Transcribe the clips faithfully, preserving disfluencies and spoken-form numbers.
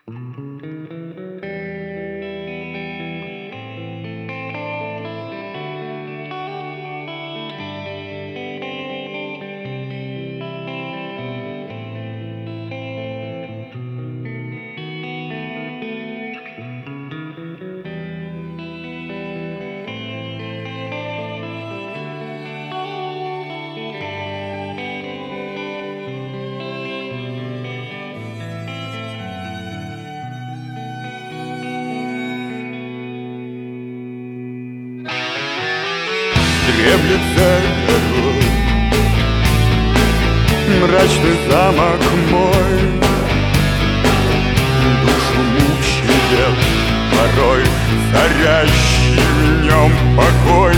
Дремлет за горой мрачный замок мой, душу мучает порой царящий в нем покой.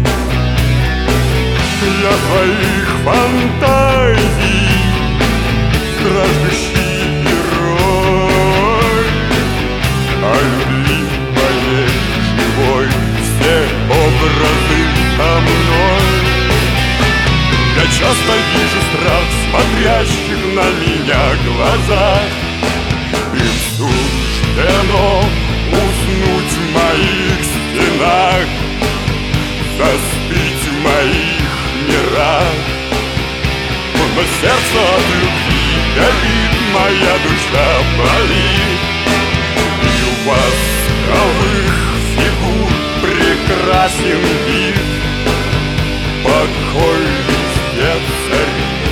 Для своих фантазий страждущий герой, а любви моей живой все образы со мной. Я часто вижу страх в смотрящих на меня глазах. Им суждено уснуть в моих стенах, заспить в моих мирах. Но сердце от любви горит, моя душа болит, и у восковых фигур прекрасен вид, покой везде царит.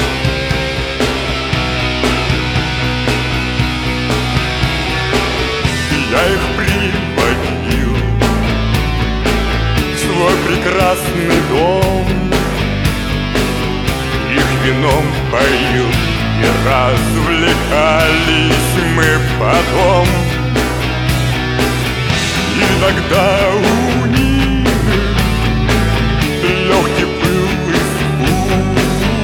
Я их приводил в свой прекрасный дом, их вином поил, и развлекались мы потом. Иногда у них легкий был испуг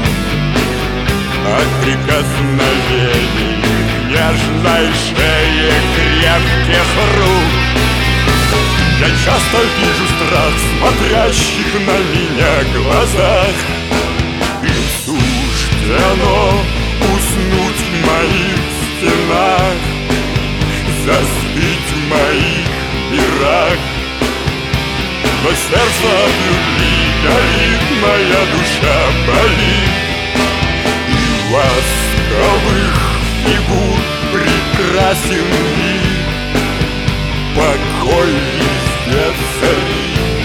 от прикосновений нежной шеи крепких рук. Я часто вижу страх в смотрящих на меня глазах. Им суждено уснуть в моих стенах, заспить в моих мирах. Но сердце от любви горит, моя душа болит, и у восковых фигур прекрасен вид, покой везде царит.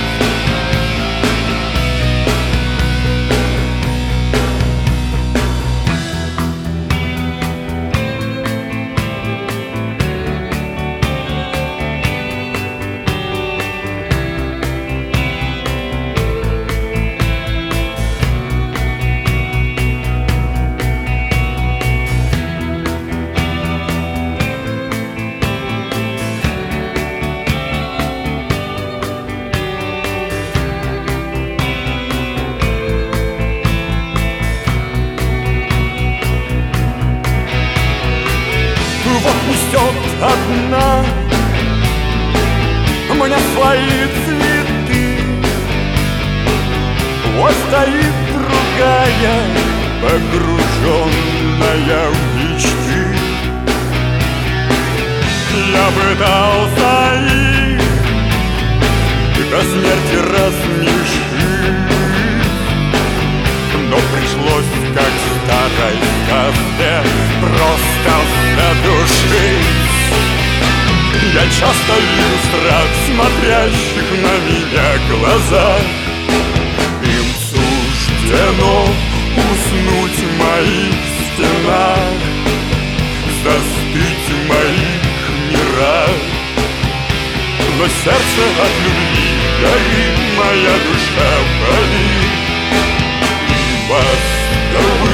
Вот несет одна мне свои цветы, вот стоит другая, погруженная в мечты. Я пытался их до смерти рассмешить, но пришлось, как в старой сказке, просто задушить. Я часто вижу страх в смотрящих на меня глазах. Им суждено уснуть в моих стенах, застыть в моих мирах. Но сердце от любви горит, моя душа болит, и вас